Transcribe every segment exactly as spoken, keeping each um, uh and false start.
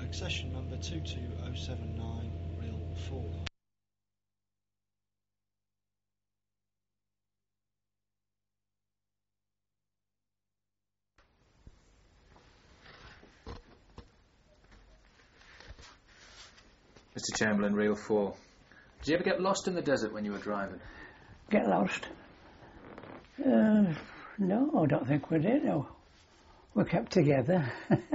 accession number two two oh seven nine, Real four. Mister Chamberlain, Real four. Did you ever get lost in the desert when you were driving? Get lost? Uh, no, I don't think we did. No. We kept together.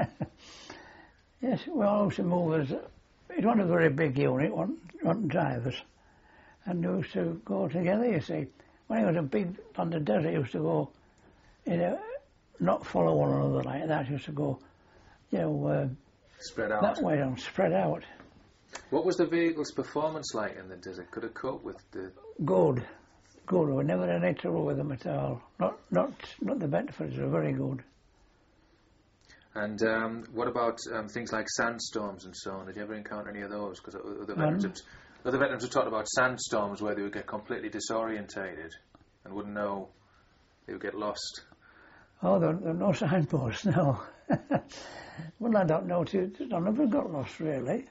Yes, we all used to move as... It wasn't a very big unit, wasn't, wasn't drivers. And we used to go together, you see. When it was a big... On the desert, it used to go... You know, not follow one another like that. It used to go, you know... Uh, spread out. That way on, spread out. What was the vehicle's performance like in the desert? Could it cope with the... Good. Good. We never had any trouble with them at all. Not not not the Bedfords were very good. And um, what about um, things like sandstorms and so on? Did you ever encounter any of those? Because other veterans, have, other veterans have talked about sandstorms where they would get completely disorientated and wouldn't know, they would get lost. Oh, there, there are no signposts, no. Well, I don't know. I never got lost, really.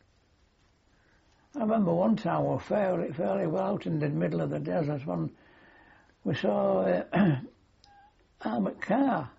I remember one time we were fairly, fairly well out in the middle of the desert when we saw an armoured car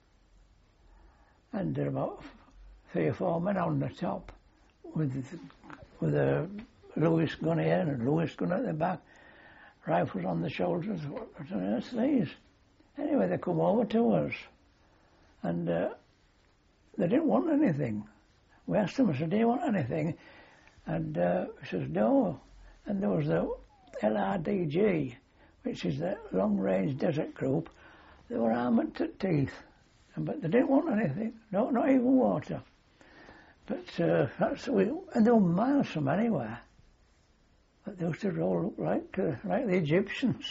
and there were about three or four men on the top with with a Lewis gun here and a Lewis gun at the back, rifles on the shoulders. What on earth's these? Anyway, they come over to us and uh, they didn't want anything. We asked them, I said, do you want anything? And uh, he says, no. And there was the L R D G, which is the Long Range Desert Group. They were armoured to teeth, but they didn't want anything, no, not even water. But uh, that's we, and they were miles from anywhere. But they used to roll up like uh, like the Egyptians.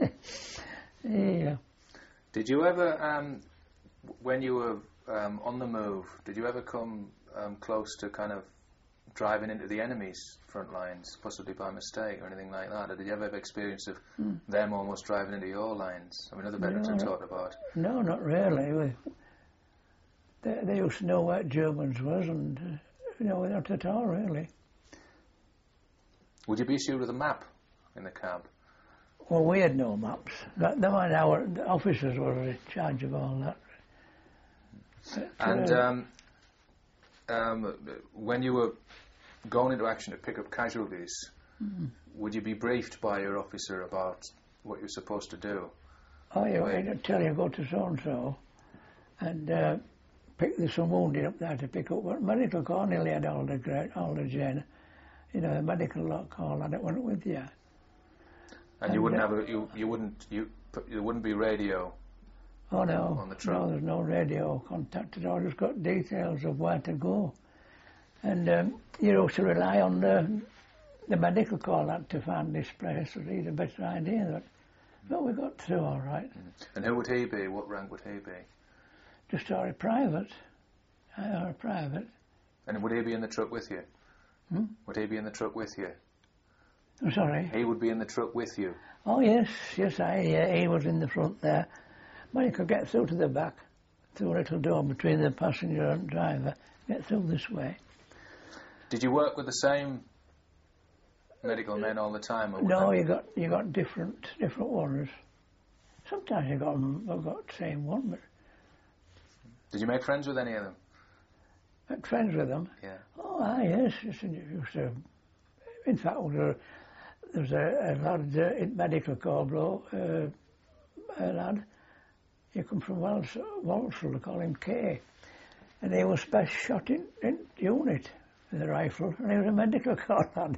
Yeah. Did you ever, um, when you were um, on the move, did you ever come um, close to kind of driving into the enemy's front lines, possibly by mistake or anything like that? Or did you ever have experience of mm. them almost driving into your lines? I mean, other veterans no, have talked about. No, not really. We, they, they used to know where Germans was, and uh, you know, not at all really. Would you be issued with a map in the camp? Well, we had no maps. That, them and our the officers were in charge of all that. But, and uh, um, um, when you were going into action to pick up casualties, mm-hmm. would you be briefed by your officer about what you're supposed to do? Oh, yeah, he'd tell you go to so-and-so and uh, pick there's some wounded up there to pick up. But medical call nearly had all the great, all the gen, you know, the medical call and it went with you. And, and you wouldn't uh, have a, you you wouldn't you there wouldn't be radio. Oh no, on the truck. No, there's no radio contact at all. Just got details of where to go, and um, you know, to rely on the the medical call out to find this place would be the better idea. That, but we got through all right. And who would he be? What rank would he be? Just or a private, or a private. And would he be in the truck with you? Hmm? Would he be in the truck with you? I'm sorry? He would be in the truck with you? Oh, yes, yes, I, uh, he was in the front there. But he could get through to the back, through a little door between the passenger and driver, get through this way. Did you work with the same medical men all the time? Or no, you got you got different different ones. Sometimes you got them, I got the same one, but... Did you make friends with any of them? Make friends with them? Yeah. Oh, ah, yes, yes, used to... In fact, there was a, a lad uh, in medical corps, bro, uh, a lad, he come from Wales, Walsall, they call him Kay, and he was best shot in, in unit with a rifle, and he was a medical corps lad.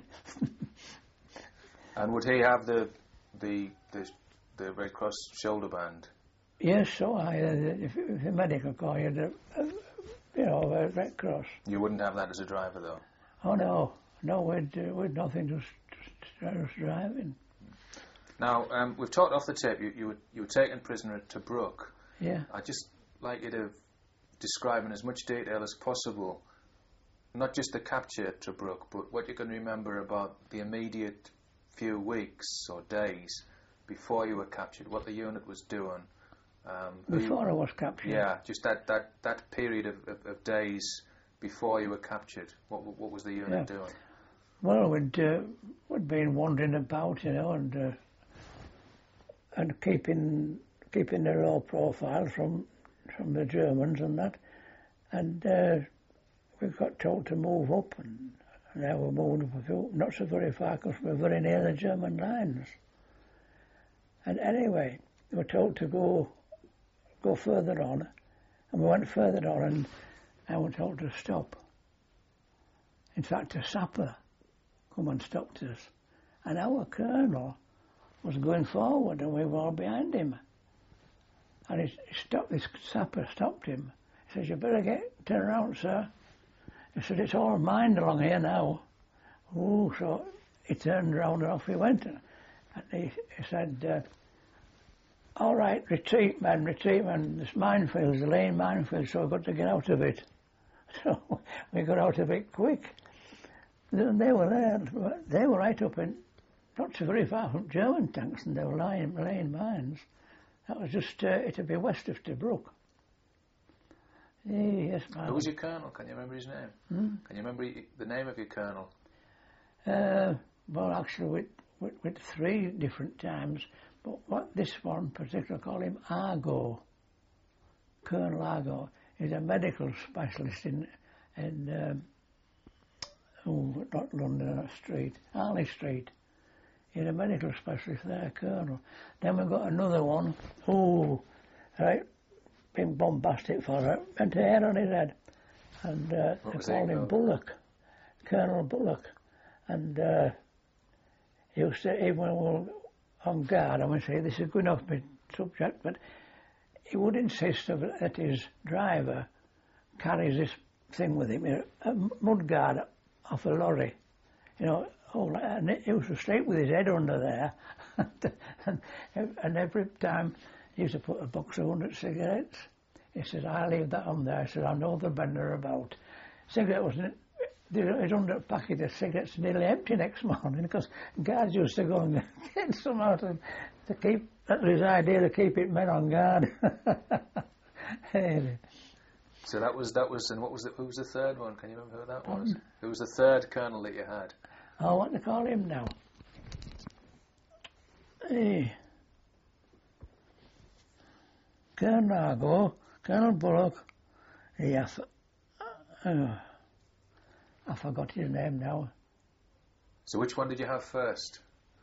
And would he have the the the, the Red Cross shoulder band? Yes, so I, uh, if, if a medical corps, you had a, a, you know, a Red Cross. You wouldn't have that as a driver, though? Oh, no. No, we'd, uh, we'd nothing, just, just, just driving. Now, um, we've talked off the tape, you, you, were, you were taken prisoner at Tobruk. Yeah. I'd just like you to describe in as much detail as possible, not just the capture at Tobruk, but what you can remember about the immediate few weeks or days before you were captured, what the unit was doing. Um, before you, I was captured? Yeah, just that, that, that period of, of, of days before you were captured? What what was the unit Yeah. doing? Well, we'd uh, we'd been wandering about, you know, and uh, and keeping keeping a low profile from from the Germans and that, and uh, we got told to move up, and now we're moving up a few, not so very far, because we're very near the German lines. And anyway, we were told to go go further on, and we went further on, and I was told to stop. In fact, a sapper come and stopped us, and our colonel was going forward, and we were all behind him. And he stopped. This sapper stopped him. He says, "You better get turn around, sir." He said, "It's all mine along here now." Oh, so he turned round and off he went. And he, he said, uh, "All right, retreat, men, retreat, men. This minefield, the lane minefield, so I've got to get out of it." So we got out of it quick. Then they were there. They were right up in, not so very far from German tanks, and they were laying, laying mines. That was just, uh, it'd be west of Tobruk. Yes, man. Who was your colonel? Can you remember his name? Hmm? Can you remember the name of your colonel? Uh, well, actually, with, with, with three different times, but what this one particular call him Argo, Colonel Argo. He's a medical specialist in in um, oh, not London Street, Harley Street. He's a medical specialist there, Colonel. Then we've got another one. Oh, right, been bombastic for it. Went to hair on his head, and uh, they called him Bullock, Colonel Bullock. And uh, he used to, even when we were on guard, I must say, this is good enough my subject, but he would insist of, that his driver carries this thing with him, a mud guard off a lorry, you know, oh, and he used to sleep with his head under there, and, and every time he used to put a box of hundred cigarettes. He said, "I leave that on there." I said, "I know the men are about." Cigarette wasn't. His under packet of cigarettes nearly empty next morning because guards used to go and get some out of to keep. That was his idea, to keep it men on guard. So that was that was, and what was the, who was the third one? Can you remember who that was? Who was the third colonel that you had? Oh, what do they call him now? Hey. Colonel Argo, Colonel Bullock. Yes. Uh, I forgot his name now. So which one did you have first?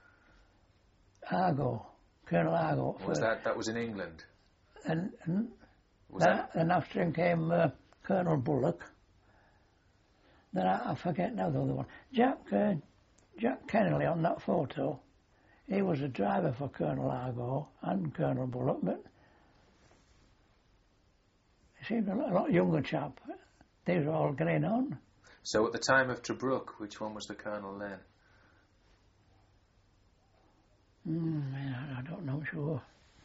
Argo, Colonel Argo. What was that? That was in England. And, and Was then, that? then after him came uh, Colonel Bullock. Then I, I forget now the other one. Jack uh, Jack Kennelly on that photo. He was a driver for Colonel Argo and Colonel Bullock, but he seemed a lot, a lot younger chap. They were all getting on. So at the time of Tobruk, which one was the colonel then? Mm, yeah, I don't know, sure.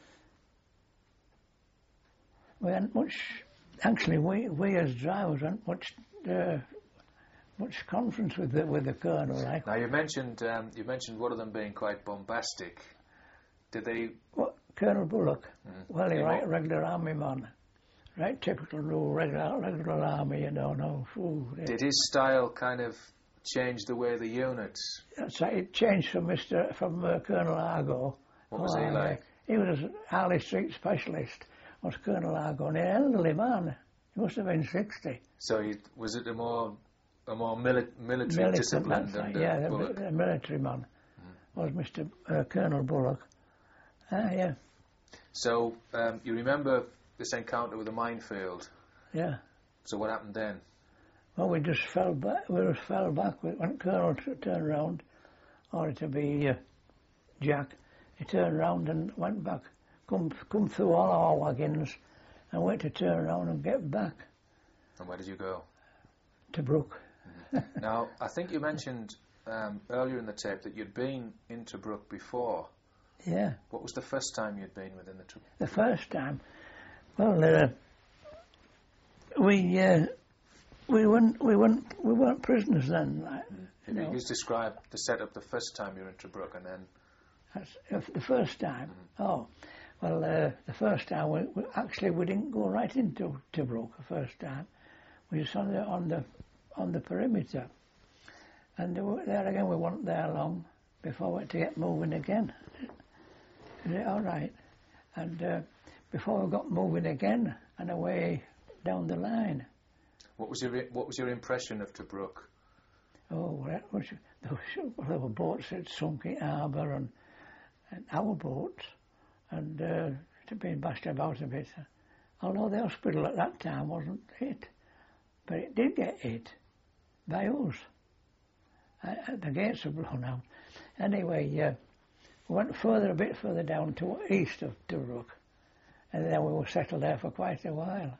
We hadn't much, actually, we, we as drivers hadn't much uh, much conference with the, with the colonel. Like. Now you mentioned um, you mentioned one of them being quite bombastic. Did they? What, Colonel Bullock? Mm. Well, he's He right, wa- regular army man. Right, typical rule, regular, regular army, you know, no food. Yeah. Did his style kind of change the way the units? That's right, it changed from Mister from uh, Colonel Argo. What was he Oh, like? He was a Harley Street specialist, was Colonel Argo, and an elderly man. He must have been sixty. So he, was it a more a more mili- military Militant, discipline that's than right, the yeah, the, Bullock? the military man was Mister Uh, Colonel Bullock. Ah, yeah, So um, you remember this encounter with the minefield? yeah. So what happened then? Well, we just fell back. We just fell back when Colonel t- turned round, or to be uh, Jack. He turned round and went back. Come, come through all our wagons, and went to turn around and get back And where did you go? to Brook. Now, I think you mentioned um, earlier in the tape that you'd been in Tobruk before. Yeah, What was the first time you'd been within the Tobruk? the first time. Well, uh, we uh, we weren't we weren't we weren't prisoners then. Like, If you you know. could describe the setup the first time you were in Tobruk and then... That's, uh, the first time. Oh, well, uh, the first time we, we actually we didn't go right into Tobruk the first time. We was on the on the on the perimeter, and there, were, there again we weren't there long before we had to get moving again. Is it all right? And uh, before we got moving again and away down the line. What was your What was your impression of Tobruk? Oh, well, was, there, was, well, there were boats that sunk in harbour and, and our boats, and uh, it had been bashed about a bit. Although the hospital at that time wasn't hit, but it did get hit by us. Uh, the gates were blown out. Anyway, uh, we went further, a bit further down to east of Tobruk, and then we were settled there for quite a while.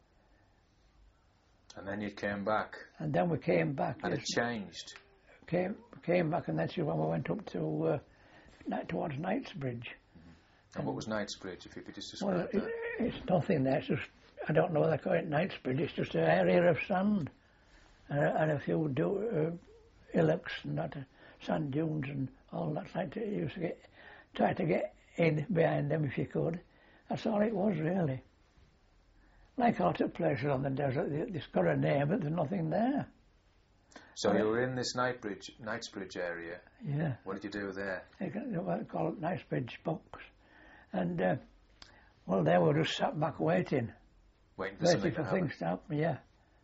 And then you came back. And then we came back. And yes, it changed. Came came back, and that's when we went up to uh, ni- towards Knightsbridge. And, and what was Knightsbridge, if you could just describe Well, that? it, it's nothing there. It's just, I don't know whether they call it Knightsbridge. It's just an area of sand and a, and a few do, uh, hillocks and that, uh, sand dunes and all that. Like to, you used to get, try to get in behind them if you could. That's all it was, really. Like a lot of places on the desert, it's got a name, but there's nothing there. So you were in this Knightsbridge, Knightsbridge area. Yeah. What did you do there? They call it Knightsbridge box. And, uh, well, they were just sat back waiting. Waiting for waiting something for to things happen. to happen, yeah.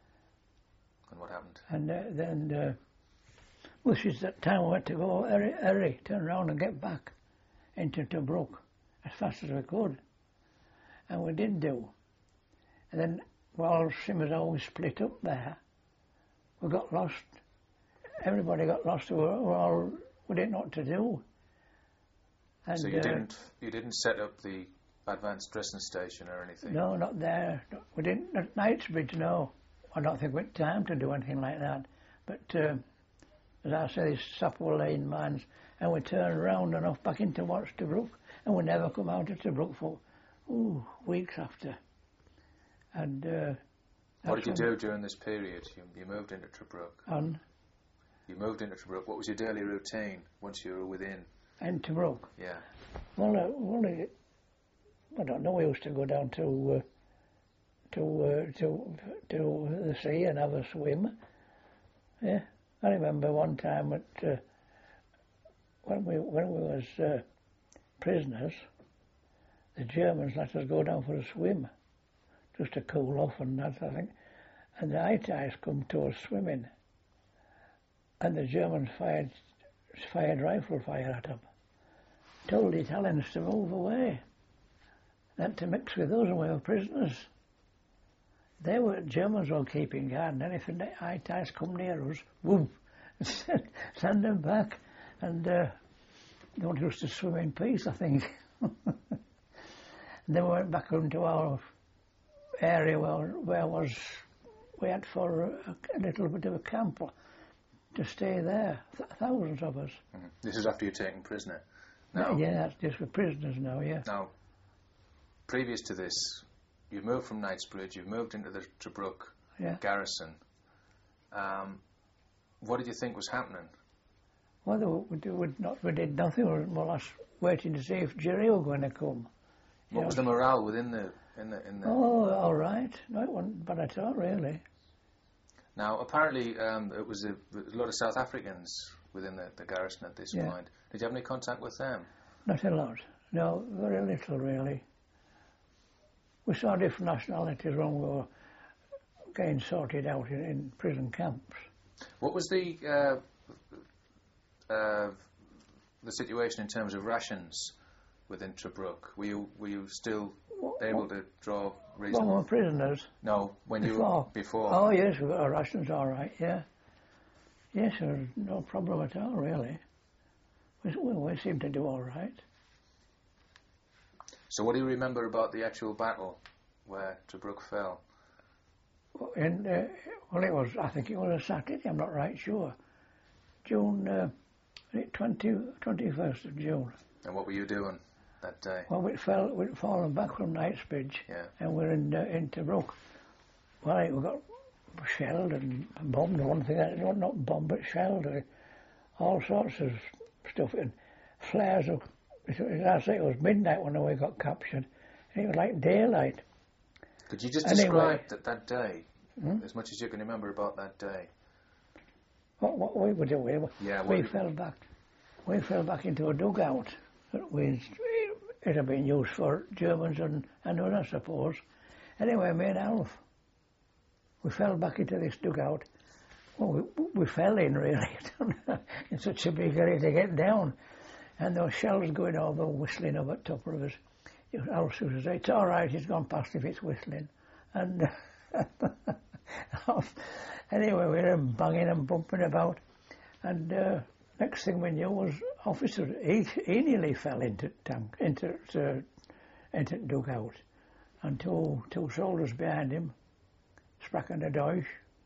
And what happened? And uh, then, uh, well, she's that time we had to go, hurry, hurry, turn around and get back into Tobruk as fast as we could. And we did do. And then, while Simmers always split up there, we got lost. Everybody got lost. We were, we all, we didn't know what to do. And, so you uh, didn't you didn't set up the advanced dressing station or anything? No, not there. No, we didn't. At Knightsbridge, no. I don't think we had time to do anything like that. But uh, as I say, these Sapwell Lane mines, and we turned round and off back into what's Tobruk, and we never come out of Tobruk for ooh, weeks after. And uh, what did you do during this period? You, you moved into Tobruk. On You moved into Tobruk. What was your daily routine once you were within? in Tobruk. Yeah. Well, uh, well, it, I don't know. We used to go down to uh, to uh, to to the sea and have a swim. Yeah, I remember one time at uh, when we when we was uh, prisoners, the Germans let us go down for a swim, just to cool off and that, I think. And the Italians come to us swimming, and the Germans fired fired rifle fire at them. Told the Italians to move away, not to mix with us, and we were prisoners. They were, Germans were keeping guard, and anything the Italians come near us, boom, send, send them back, and uh, they wanted us to swim in peace, I think. And then we went back into our area where, where was we had for a, a little bit of a camp to stay there, th- thousands of us. Mm-hmm. This is after you're taken prisoner. Now, Yeah, that's just for prisoners now, yeah. Now, previous to this, you moved from Knightsbridge, you've moved into the Tobruk Yeah. garrison. Um, what did you think was happening? Well, they we, did, we, not, we did nothing. We were more or less waiting to see if Jerry were going to come. What You was know, the morale within the in the in the? Oh, all right. No, it wasn't bad at all, really. Now, apparently, um, it was a, a lot of South Africans within the, the garrison at this Yeah. point. Did you have any contact with them? Not a lot. No, very little, really. We saw different nationalities when we were getting sorted out in, in prison camps. What was the uh, uh, the situation in terms of rations within Tobruk? Were you were you still What, able to draw when we reasonable? were prisoners. No, when you Before. before. Oh, yes, we got our rations all right, yeah. Yes, there was no problem at all, really. We, we, we seemed to do all right. So, what do you remember about the actual battle where Tobruk fell? In, uh, well, it was, I think it was a Saturday, I'm not right sure. June, uh, twenty, twenty-first of June. And what were you doing that day? Well, we'd, fell, we'd fallen back from Knightsbridge, Yeah. and we're in, uh, in Tobruk. Well, we got shelled and bombed, one thing, not, not bombed, but shelled, uh, all sorts of stuff, and flares of, as I say, it was midnight when we got captured, and it was like daylight. Could you just Anyway. describe that, that day Hmm? As much as you can remember about that day. What, what we were doing, Yeah, we what- fell back. We fell back into a dugout that was, it had been used for Germans and, and others, I suppose. Anyway, me and Alf, we fell back into this dugout. Well, we, we fell in really, in such a big hurry to get down. And those shells going over, whistling over the top of us. Alf says, it's all right, it's gone past if it's whistling. And anyway, we were banging and bumping about. And uh, next thing we knew was officer, he, he nearly fell into tank, into uh, into the dugout. And two, two soldiers behind him, spraken the Deutsch,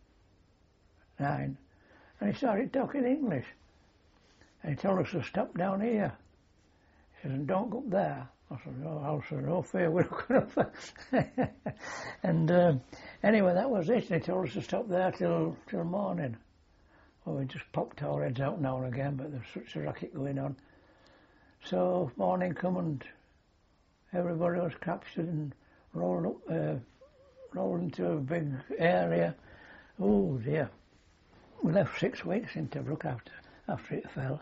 nine. And he started talking English. And he told us to stop down here. He says, don't go up there. I said, no, I said, no fear, we're not going up there. And uh, anyway, that was it. And he told us to stop there till till morning. Well, we just popped our heads out now and again, but there's such a racket going on. So morning come and everybody was captured and rolled up, uh, rolled into a big area. Oh dear. We left six weeks in Tobruk after, after it fell.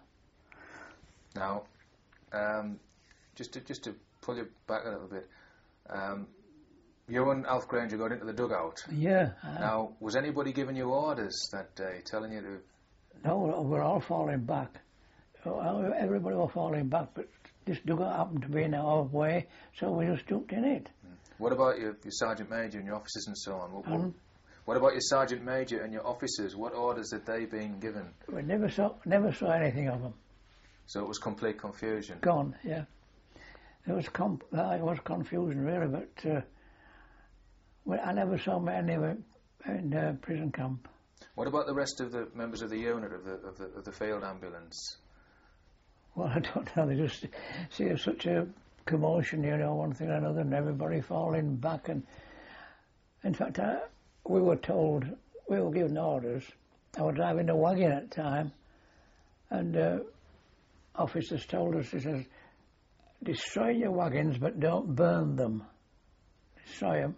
Now, um, just to just to pull you back a little bit, um, you and Alf Granger got into the dugout. Yeah. Uh, Now, was anybody giving you orders that day, telling you to? No, we're all falling back. Everybody was falling back, but this dugout happened to be in our way, so we just jumped in it. What about your, your sergeant major and your officers and so on? What, what, Um, what about your sergeant major and your officers? What orders had they been given? we never saw never saw anything of them. So it was complete confusion. Gone, yeah. There was comp- uh, it was confusion really, but uh, well, I never saw many of them in uh, prison camp. What about the rest of the members of the unit of the of the, of the field ambulance? Well, I don't know. They just see such a commotion, you know, one thing or another, and everybody falling back. And in fact, I, we were told, we were given orders. I was driving a wagon at the time, and uh, officers told us, he says, destroy your wagons, but don't burn them. Destroy them.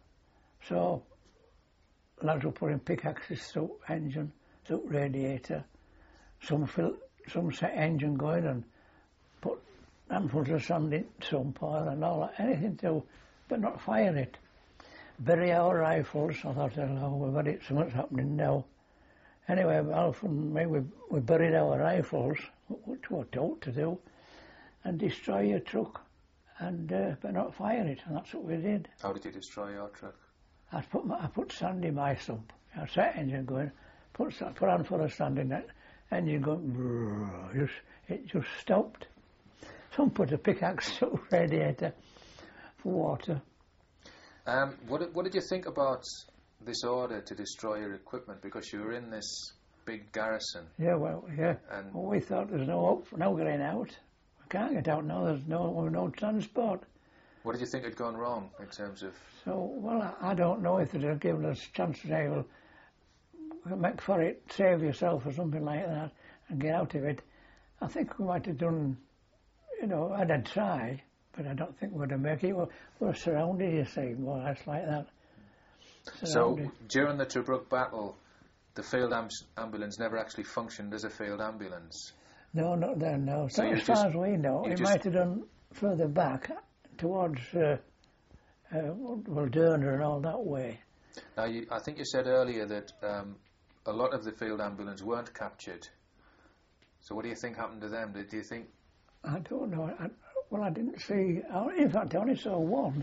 So lads were putting pickaxes through engine, through radiator. Some fill, some set engine going and put handfuls of sand in sump oil and all that, anything to, but not fire it. Bury our rifles. I thought, oh, we've had it, something's happening now. Anyway, Alf and me, we, we buried our rifles, which we were told to do, and destroy your truck, and uh, but not fire it, and that's what we did. How did you destroy your truck? I put my, I put sand in my sump. I set engine going, put sa- put on full of sand in it, engine going, brrr, just it just stopped. Some put a pickaxe through radiator for water. Um, what did, what did you think about this order to destroy your equipment, because you were in this big garrison? Yeah, well, yeah. And Well, we thought there's no hope for no getting out. We can't get out now. There's no no transport. what did you think had gone wrong in terms of? So, well, I, I don't know if they'd have given us a chance to say, well, make for it, save yourself or something like that, and get out of it. I think we might have done, you know, I'd have tried, but I don't think we'd have made it. We're, we're surrounded, you see, more or less like that. So Surrounded. during the Tobruk battle, the field amb- ambulance never actually functioned as a field ambulance. No, not then, no. So, So you as far just- as we know, you it just- might have done further back towards, uh, uh, well, Derna and all that way. Now, you, I think you said earlier that um, a lot of the field ambulance weren't captured. So what do you think happened to them? Did you think? I don't know. I, well, I didn't see. I, in fact, I only saw one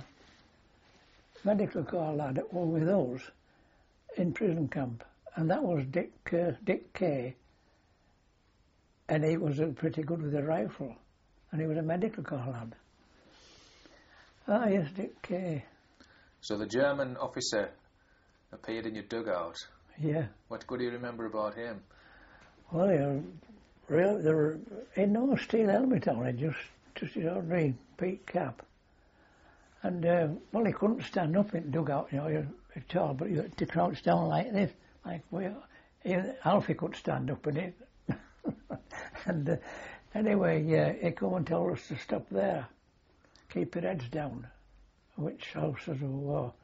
medical corps lad that was with us in prison camp, and that was Dick uh, Dick Kay. And he was uh, pretty good with a rifle, and he was a medical corps lad. Ah, yes, Dick Kay. So the German officer appeared in your dugout. Yeah. What, what do you remember about him? Well, they were real. They were in no steel helmet on it, just just his ordinary peak cap. And uh, well, he couldn't stand up in the dugout, you know, you're, you're tall, but you had to crouch down like this, like we. Even Alfie could stand up in it. And uh, anyway, yeah, he come and told us to stop there, keep your heads down. Which Alf says, oh,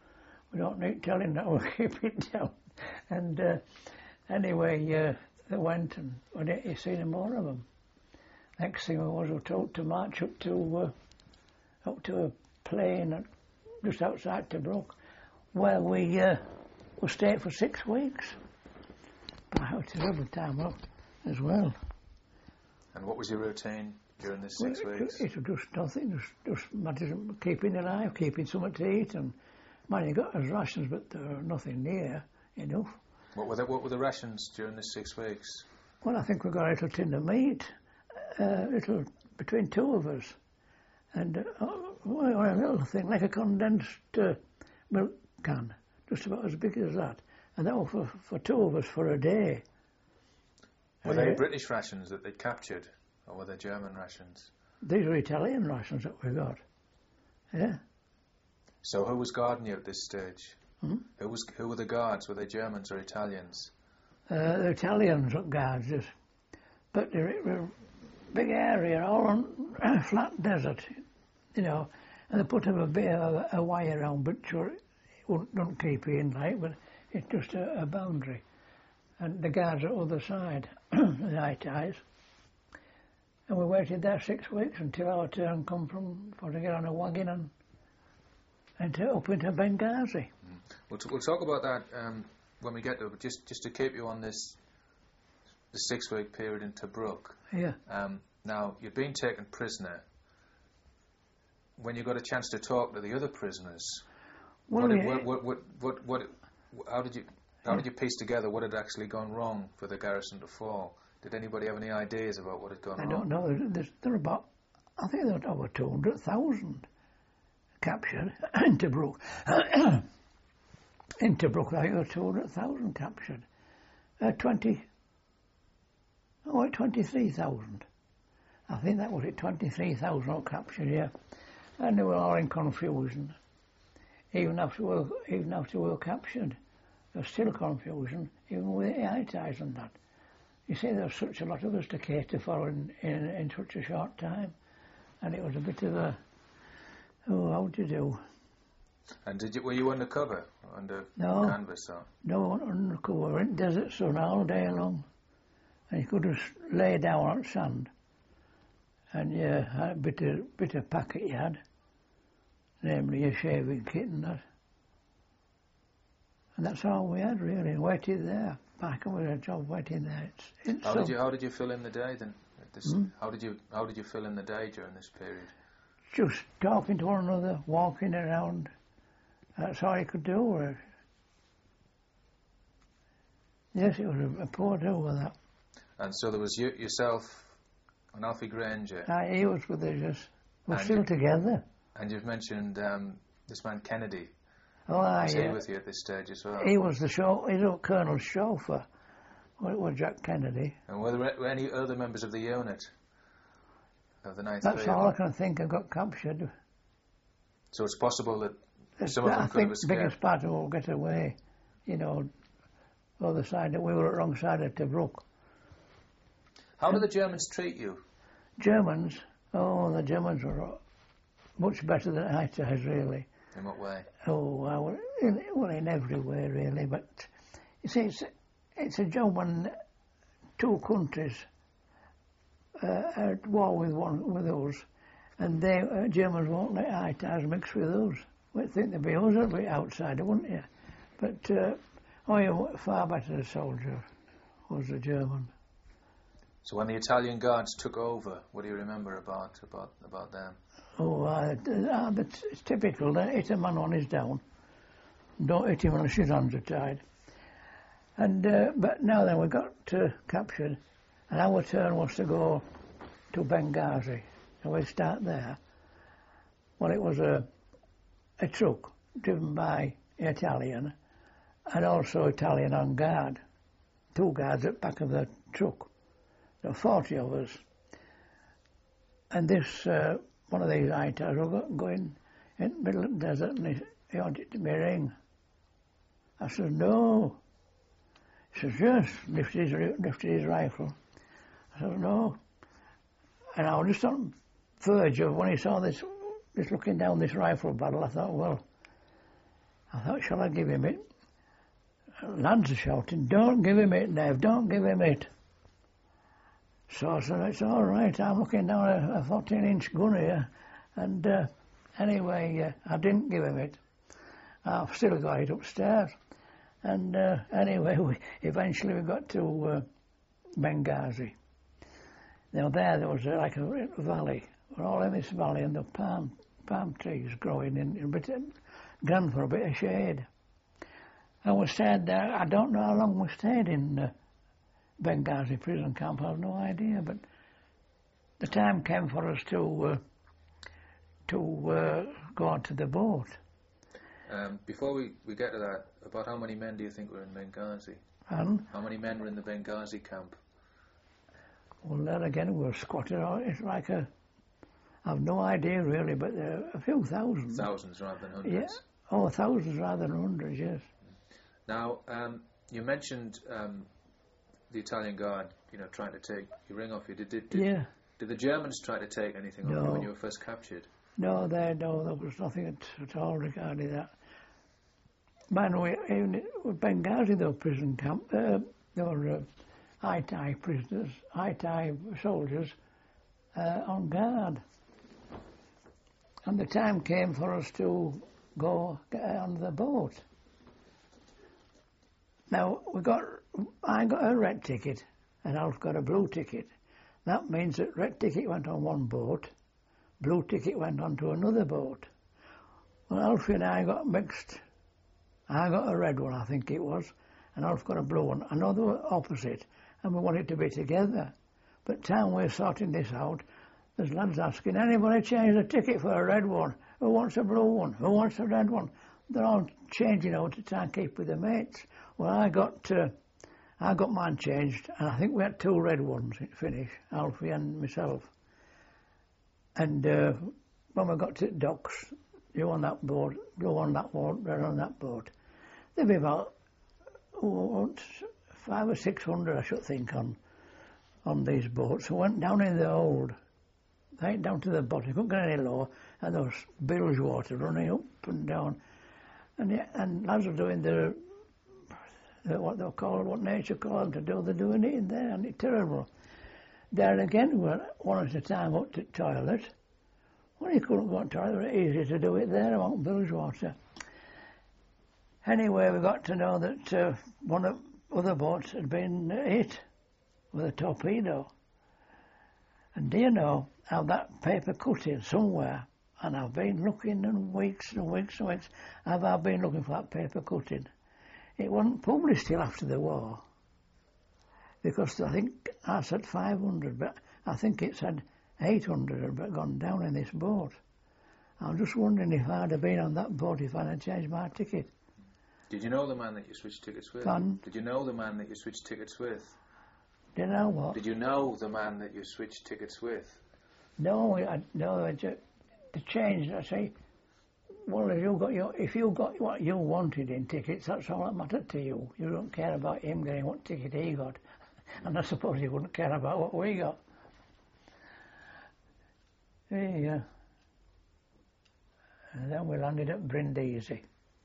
we don't need telling that we'll keep it down. And uh, anyway, uh, they went and we didn't see any more of them. Next thing was we were told to march up to uh, up to a plain at, just outside Tobruk, where we uh, we stayed for six weeks. Wow, it's a lovely time up as well. And what was your routine during this six well, weeks? It, it was just nothing, just, just matters of keeping alive, keeping something to eat, and man, you got us rations, but there were nothing near enough. What were the, what were the rations during this six weeks? Well, I think we got a little tin of meat, a uh, little between two of us, and uh, well, a little thing like a condensed uh, milk can, just about as big as that, and that was for, for two of us for a day. Were uh, they British rations that they captured, or were they German rations? These were Italian rations that we got. Yeah. So who was guarding you at this stage? Hmm? Who was who were the guards? Were they Germans or Italians? Uh, the Italians got guards us, but they're, they're big area, all on a flat desert, you know, and they put up a bit of a, a wire around, but sure, it wouldn't, don't keep you in like, but it's just a, a boundary. And the guards at the other side, the high ties. And we waited there six weeks until our turn come from for to get on a wagon and and to, up into Benghazi. Mm. We'll, t- we'll talk about that um, when we get to it, but just, just to keep you on this the six-week period in Tobruk. Yeah. Um, now, you'd been taken prisoner. When you got a chance to talk to the other prisoners, Well, what, yeah. what, what, what, what, what, how did you how did you piece together what had actually gone wrong for the garrison to fall? Did anybody have any ideas about what had gone I wrong? don't know. There's, there's, there are about, I think there are over two hundred thousand captured in Tobruk. In Tobruk, I think there were two hundred thousand captured. Uh, twenty, oh, twenty-three thousand. I think that was it, twenty-three thousand all captured, yeah. And they were all in confusion. Even after we were, even after we were captured, there was still confusion, even with the high ties and that. You see, there was such a lot of us to cater for in, in, in such a short time. And it was a bit of a, oh, how do you do? And did you, were you undercover, under No. canvas? Or? No, undercover, we were in desert sun all day long. And you could just lay down on sand. And yeah, had a bit of, bit of packet you had, namely your shaving kit and that. And that's all we had really, waited there. Back with a job waiting there. It's, it's How so did you how did you fill in the day then? At This, Hmm? How did you how did you fill in the day during this period? just talking to one another, walking around. That's all you could do. uh, Yes, it was a, a poor do with that. And so there was you, yourself and Alfie Granger, Aye, he was with us. Yes. We're And still you- together. and you've mentioned um, this man Kennedy. Oh, aye, Was yeah. he with you at this stage as well? He was the show, he was Colonel's chauffeur, with, with Jack Kennedy. And were there any other members of the unit of the ninth That's Field? all I can think of got captured. So it's possible that It's- some of them I could think have the biggest escaped. part of all get away, you know, other side, that we were at the wrong side of Tobruk. How did the Germans treat you? Germans, oh, the Germans were much better than I was, really. In what way? Oh, well, in, well, in every way, really. But you see, it's, it's a job when two countries uh, are at war with one with us, and they uh, Germans won't let high ties mix with us. We'd think they'd be us a bit outsider, wouldn't you? But uh, oh, you're far better a soldier was the German. So when the Italian guards took over, what do you remember about about about them? Oh, uh, uh, it's, it's typical. They hit a man when he's down. Don't hit him unless his hands are tied. And uh, but now then we got uh, captured, and our turn was to go to Benghazi. So we start there. Well, it was a a truck driven by Italian, and also Italian on guard. Two guards at the back of the truck. There were forty of us. And this, uh, one of these high ties were going in the middle of the desert, and he, he wanted to me ring. I said, no. He says, yes, lifted his, lifted his rifle. I said, no. And I was just on the verge of, when he saw this, this looking down this rifle barrel, I thought, well, I thought, shall I give him it? Lads are shouting, don't give him it, Dave, don't give him it. So I said, it's all right, I'm looking down a fourteen-inch gun here. And uh, anyway, uh, I didn't give him it. I've still got it upstairs. And uh, anyway, we, eventually we got to uh, Benghazi. Now there, there was uh, like a valley. We're all in this valley, and the palm palm trees growing in, in a bit of, ground for a bit of shade. And we stayed there. I don't know how long we stayed in uh, Benghazi prison camp. I have no idea, but the time came for us to uh, to uh, go onto the boat. Um, before we, we get to that, about how many men do you think were in Benghazi? And How many men were in the Benghazi camp? well, there again we were squatted out. It's like a, I've no idea really, but there are a few thousand. Thousands rather than hundreds. Yeah. Oh, thousands rather than hundreds, yes. Now, um, you mentioned um, the Italian Guard, you know, trying to take your ring off you. Did, did, did, Yeah. did the Germans try to take anything off you No. when you were first captured? No, there, no, there was nothing at, at all regarding that. Man, we, even with Benghazi, there were prison camp, uh, there were uh, I T I prisoners, I T I soldiers uh, on guard. And the time came for us to go get on the boat. Now, we got, I got a red ticket and Alf got a blue ticket. That means that red ticket went on one boat, blue ticket went on to another boat. Well, Alfie and I got mixed. I got a red one, I think it was, and Alf got a blue one. I know they were opposite, and we wanted to be together. But time we're sorting this out, there's lads asking, anybody change the ticket for a red one? Who wants a blue one? Who wants a red one? They're all changing out to try and keep with their mates. Well, I got uh, I got mine changed, and I think we had two red ones at finish, Alfie and myself. And uh, when we got to the docks, you on that boat, blue on that boat, red on that boat. There'd be about oh, five or six hundred, I should think, on on these boats. We went down in the hold, right down to the bottom, couldn't get any lower, and there was bilge water running up and down. And yeah, and lads were doing the, the what they're called, what nature called them to do, they're doing it in there, and it's terrible. There again, we went one at a time up to the toilet. Well, you couldn't go to the toilet, easy to do it there among bilge water. Anyway, we got to know that uh, one of the other boats had been hit with a torpedo. And do you know how that paper cutting somewhere, and I've been looking and weeks and weeks and weeks, have I been looking for that paper cutting? It wasn't published till after the war. Because I think I said five hundred, but I think it said eight hundred had gone down in this boat. I'm just wondering if I'd have been on that boat if I'd have changed my ticket. Did you know the man that you switched tickets with? Pardon? Did you know the man that you switched tickets with? Do you know what? Did you know the man that you switched tickets with? No, I, no, I just, to change, I say, well, if you got your, if you got what you wanted in tickets, that's all that mattered to you. You don't care about him getting what ticket he got. And I suppose he wouldn't care about what we got. Yeah. And then we landed at Brindisi.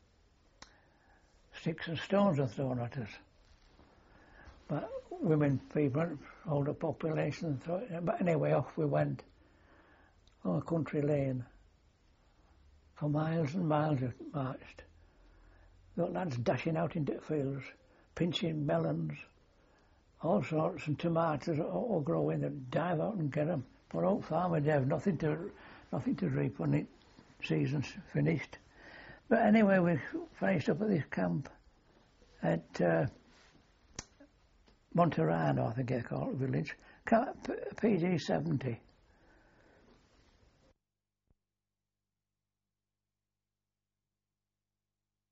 Sticks and stones are thrown at us. But women, people, older population, throw it. But anyway, off we went on a country lane. For miles and miles we marched. Got lads dashing out into the fields, pinching melons, all sorts, and tomatoes all growing. They'd dive out and get them. Poor old farmer Dave, nothing to, nothing to reap when the season's finished. But anyway, we finished up at this camp at uh, Monterano, I think they call it, village, P D seventy.